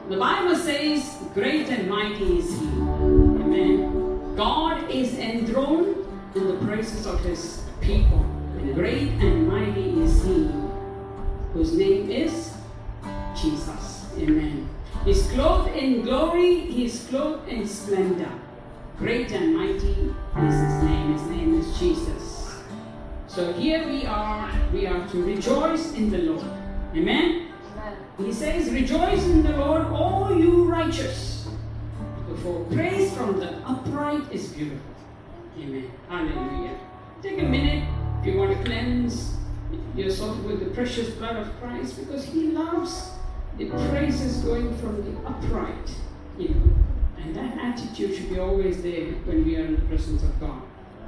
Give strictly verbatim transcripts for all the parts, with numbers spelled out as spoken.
The Bible says, great and mighty is He. Amen. God is enthroned in the praises of His people. And great and mighty is He, whose name is Jesus. Amen. He's clothed in glory. He is clothed in splendor. Great and mighty is His name. His name is Jesus. So here we are. We are to rejoice in the Lord. Amen. He says, rejoice in the Lord, all you righteous, for praise from the upright is beautiful. Amen. Hallelujah. Take a minute if you want to cleanse yourself with the precious blood of Christ, because He loves the praises going from the upright. You know, and that attitude should be always there when we are in the presence of God.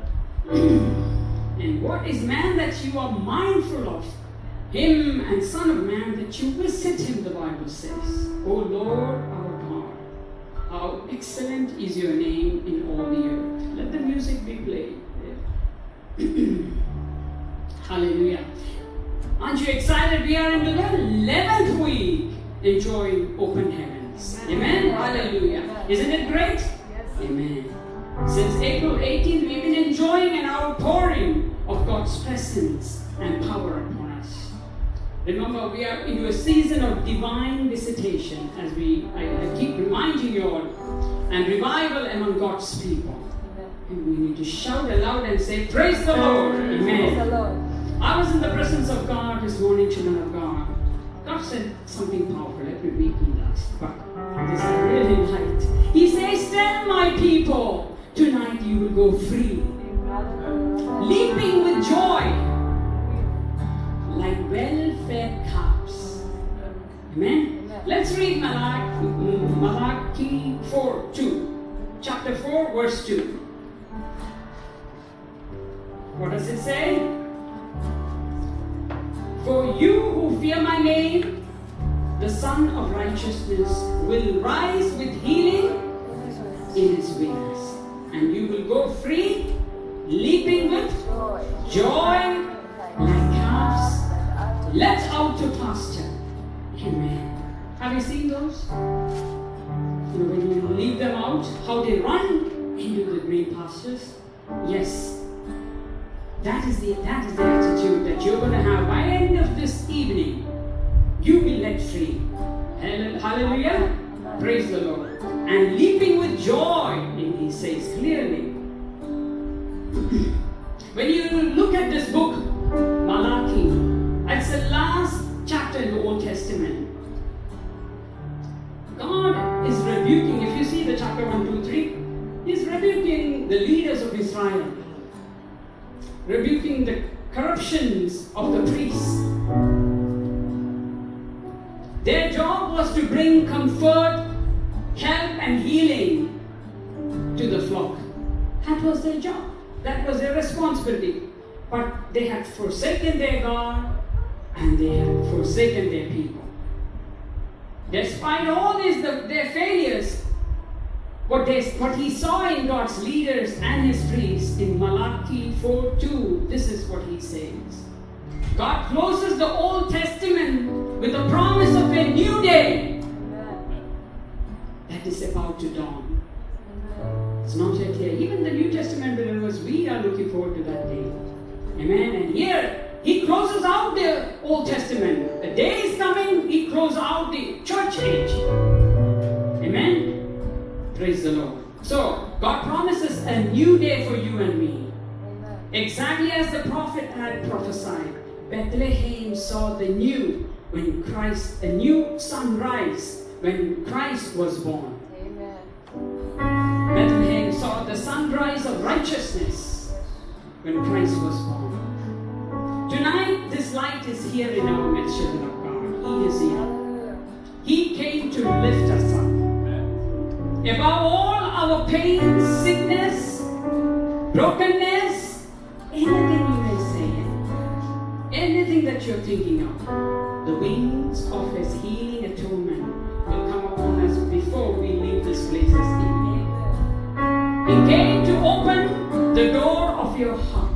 And what is man that you are mindful of Him, and Son of Man that you visit Him, the Bible says. O Lord our God, how excellent is your name in all the earth. Let the music be played. Hallelujah. Aren't you excited? We are into the eleventh week enjoying open heavens. Amen. Amen. Hallelujah. Isn't it great? Yes. Amen. Since April eighteenth, we've been enjoying an outpouring of God's presence and power upon us. Remember, we are into a season of divine visitation, as we I, I keep reminding you all, and revival among God's people. And we need to shout aloud and say, praise the Lord. Amen. Praise the Lord. I was in the presence of God this morning, children of God. God said something powerful. Every week He does, but this I really liked. He says, tell my people, tonight you will go free, leaping with joy, like well-fed calves. Amen? Amen. Let's read Malachi, Malachi four two. Chapter four, verse two. What does it say? For you who fear my name, the Son of Righteousness will rise with healing in His wings, and you will go free, leaping with joy like calves let out to pasture. Amen. Have you seen those? You know, when you leave them out, how they run into the green pastures? Yes. That is the that is the attitude that you're going to have by the end of this evening. You will let free. Hallelujah. Praise the Lord. And leaping with joy, and He says clearly. When you look at this book, Malachi, it's the last chapter in the Old Testament. God is rebuking, if you see the chapter one, two, three, He's rebuking the leaders of Israel, rebuking the corruptions of the priests. Their job was to bring comfort, help, and healing to the flock. That was their job. That was their responsibility. But they had forsaken their God, and they had forsaken their people. Despite all these, the, their failures, what, they, what he saw in God's leaders and His priests in Malachi four two, this is what he says. God closes the Old Testament with the promise of a new day that is about to dawn. It's not yet here. Even the New Testament believers, we are looking forward to that day. Amen. And here, He closes out the Old Testament. The day is coming, He closes out the church age. Amen. Praise the Lord. So, God promises a new day for you and me. Amen. Exactly as the prophet had prophesied. Bethlehem saw the new when Christ, a new sunrise when Christ was born. Amen. Bethlehem saw the sunrise of righteousness when Christ was born. Tonight, this light is here in our midst, children of God. He is here. He came to lift us up. Above all our pain, sickness, brokenness, anything you may say, anything that you're thinking of, the wings of His healing atonement will come upon us before we leave this place this evening. He came to open the door of your heart.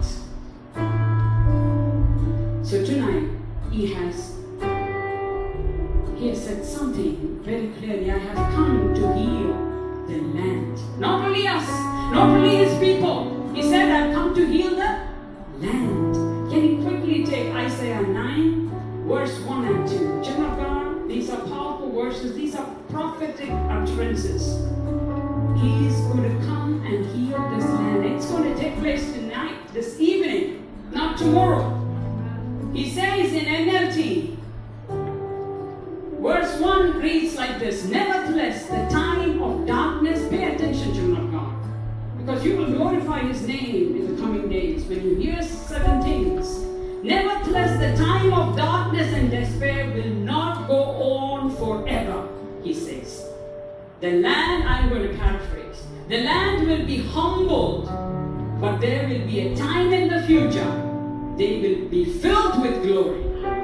So tonight, He has He has said something very clearly, I have come to heal the land. Not only us, not only his people. He said, I've come to heal the land. Can you quickly take Isaiah nine, verse one and two? Children of God, these are powerful verses. These are prophetic utterances. He is going to come and heal this land. It's going to take place tonight, this evening, not tomorrow. He says in N L T, verse one reads like this: nevertheless, the time of darkness, pay attention, children of God, because you will glorify his name in the coming days when you hear certain things. Nevertheless, the time of darkness and despair will not go on forever, he says. The land, I'm going to paraphrase, the land will be humbled, but there will be a time in the future they will be filled with glory.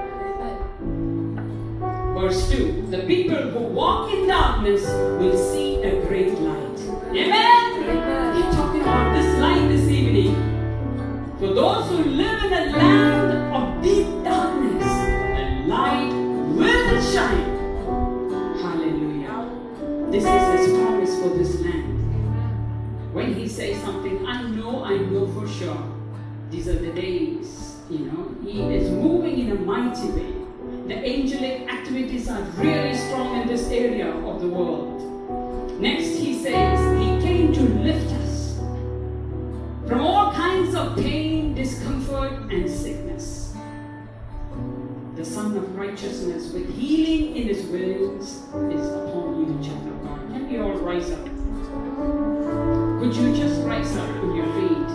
Verse two, the people who walk in darkness will see a great light. Amen? Amen. We're talking about this light this evening. For those who live in a land of deep darkness, the light will shine. Hallelujah. This is his promise for this land. When he says something, I know, I know for sure. These are the days, you know, he is moving in a mighty way. The angelic activities are really strong in this area of the world. Next, he says, he came to lift us from all kinds of pain, discomfort, and sickness. The Son of Righteousness, with healing in his wings, is upon you, child of God. Can we all rise up? Could you just rise up on your feet?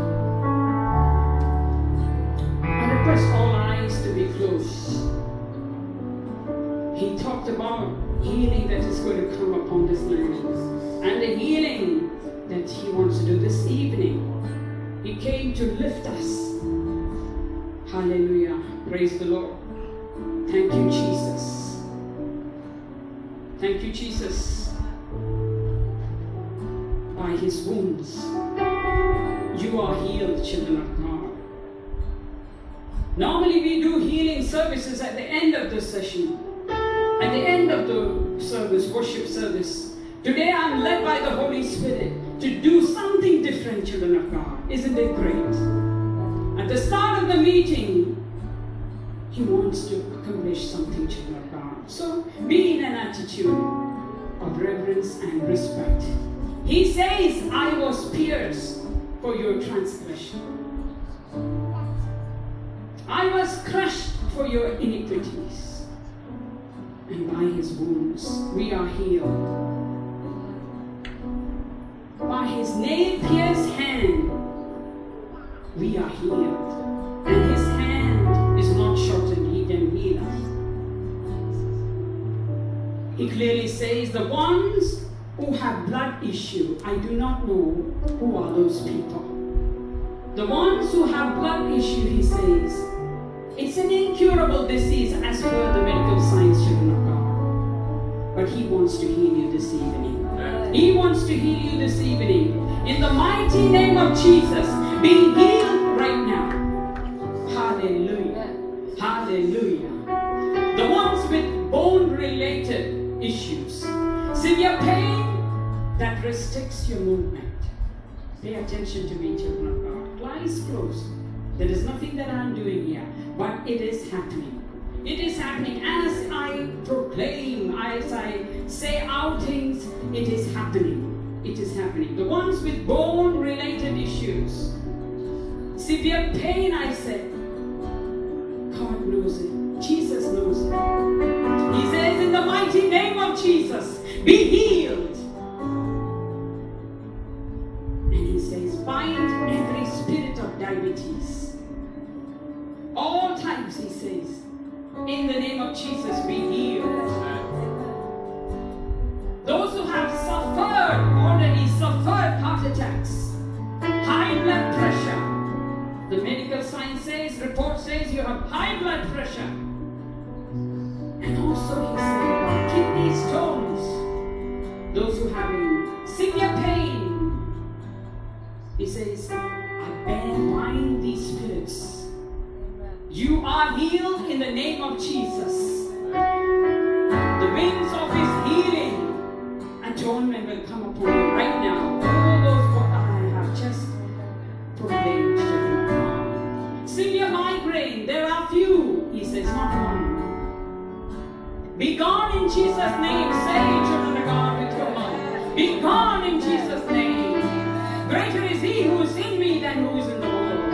I request all eyes to be closed. He talked about healing that is going to come upon this land, and the healing that he wants to do this evening. He came to lift us. Hallelujah. Praise the Lord. Thank you, Jesus. Thank you, Jesus. By his wounds, you are healed, children of God. Normally we do healing services at the end of the session. At the end of the service, worship service. Today I'm led by the Holy Spirit to do something different, children of God. Isn't it great? At the start of the meeting, he wants to accomplish something, children of God. So be in an attitude of reverence and respect. He says, I was pierced for your transgression. I was crushed for your iniquities. And by his wounds, we are healed. By his nail-pierced hand, we are healed. And his hand is not shortened, he can heal us. He clearly says, the ones who have blood issue, I do not know who are those people. The ones who have blood issue, he says, it's an incurable disease as per the medical science, children of God. But he wants to heal you this evening. He wants to heal you this evening. In the mighty name of Jesus, be healed right now. Hallelujah. Hallelujah. The ones with bone-related issues, severe pain that restricts your movement. Pay attention to me, children of God. Eyes closed. There is nothing that I'm doing here, but it is happening. It is happening as I proclaim, as I say out things, it is happening. It is happening. The ones with bone-related issues, severe pain, I said, God knows it. Jesus knows it. He says, in the mighty name of Jesus, be healed. And he says, bind every spirit of diabetes. All types, he says, in the name of Jesus, be healed. Those who have suffered, already suffered heart attacks, high blood pressure. The medical science says, report says you have high blood pressure. And also he said about kidney stones. Those who have severe pain. He says, I bind these spirits. You are healed in the name of Jesus. The wings of his Jesus' name, say, children of God, with your mouth. Be gone in Jesus' name. Greater is He who is in me than who is in the world.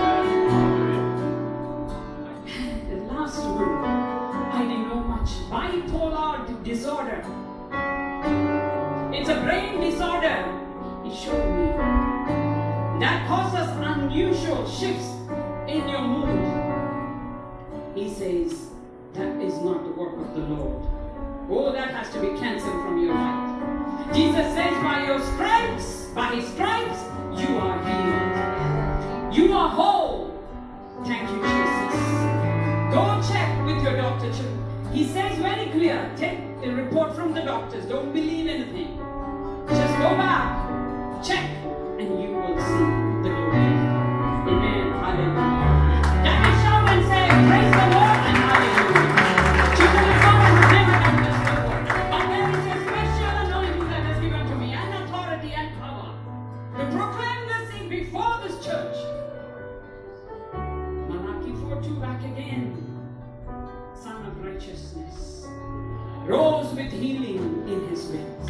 The last one, I didn't know much. Bipolar disorder. It's a brain disorder. He showed me. That causes unusual shifts in your mood. He says, that is not the work of the Lord. Oh, that has to be cancelled from your life. Jesus says, by your stripes, by His stripes, you are healed. You are whole. Thank you, Jesus. Go check with your doctor. He says very clear, take the report from the doctors. Don't believe anything. Just go back, check, and you will see the glory. Amen. Hallelujah. Let me shout and say, praise the Lord and hallelujah. Children of God have never done this before. But there is a special anointing that is given to me, and authority and power to proclaim this thing before this church. Malachi four two back again. Son of righteousness rose with healing in His wings.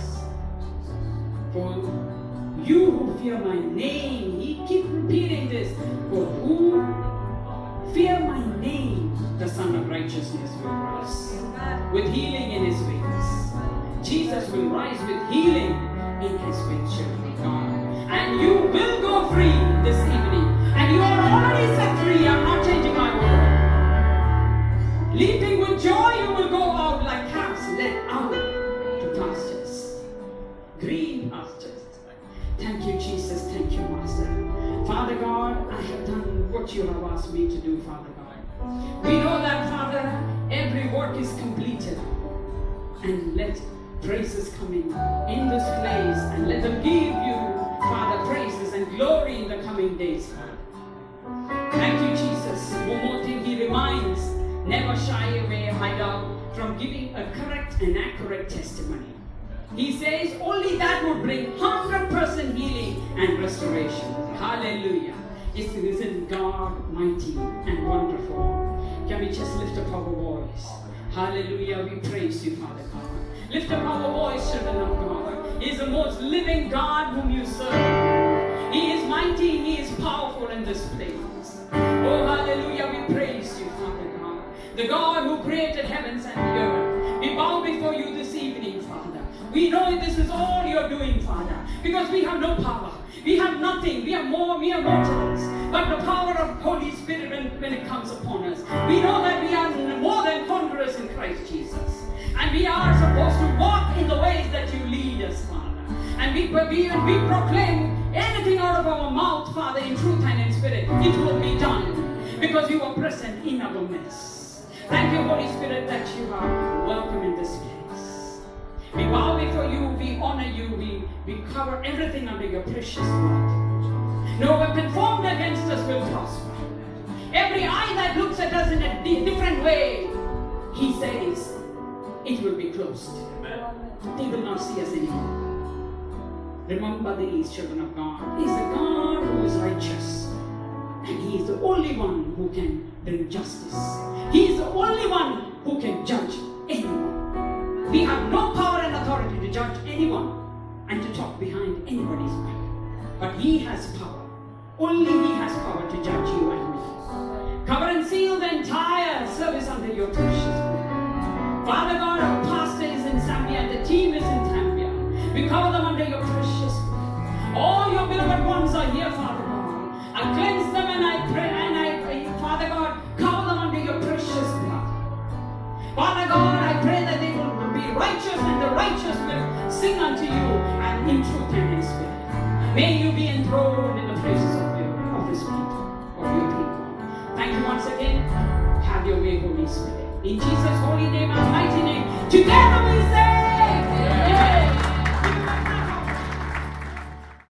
For you who fear my name, He keep repeating this. For who fear my name, the Son of righteousness will rise with healing in His wings. Jesus will rise with healing in His wings, children of God. And you will go free this evening. And you are already set free. I'm not changing my word. Leaping with joy, you will go out like calves led out to pastures. Green pastures. Thank you, Jesus. Thank you, Master. Father God, I have done what you have asked me to do, Father God. We know that, Father, every work is completed. And let praises come in in this place, and let them give you, Father, praises and glory in the coming days, Father. Thank you, Jesus. One more thing He reminds, never shy away, hide out from giving a correct and accurate testimony. He says only that would bring one hundred percent healing and restoration. Hallelujah. Isn't God mighty and wonderful? Can we just lift up our voice? Hallelujah. We praise you, Father God. Lift up our voice, children of God. He is the most living God whom you serve. He is mighty. He is powerful in this place. Oh, hallelujah. We praise you, Father God. The God who created heavens and the earth. We bow before you this evening, Father. We know this is all you're doing, Father, because we have no power. We have nothing. We are more mere mortals. But the power of Holy Spirit, when, when it comes upon us, we know that we are more than conquerors in Christ Jesus. And we are supposed to walk in the ways that you lead us, Father. And we, we, we proclaim anything out of our mouth, Father, in truth and in spirit. It will be done because you are present in our midst. Thank you, Holy Spirit, that you are welcome in this place. We bow before you, we honor you, we, we cover everything under your precious blood. No weapon formed against us will prosper. Every eye that looks at us in a di- different way, He says, it will be closed. Amen. They will not see us anymore. Remember these, children of God. He is a God who is righteous. And He is the only one who can bring justice. He is the only one who can judge anyone. We have no power and authority to judge anyone and to talk behind anybody's back. But He has power. Only He has power to judge you and me. Cover and seal the entire service under your precious blood. Father God, our pastor is in Zambia, the team is in Zambia. We cover them under your precious blood. All your beloved ones are here, Father God. I cleanse them and I pray and I pray, Father God, cover them under your precious blood. Father God, I pray that they will be righteous and the righteous will sing unto you and in truth and in spirit. May you be enthroned in the praises of your of His people, of your people. Thank you once again. Have your way, Holy Spirit. In Jesus' holy name and mighty name, together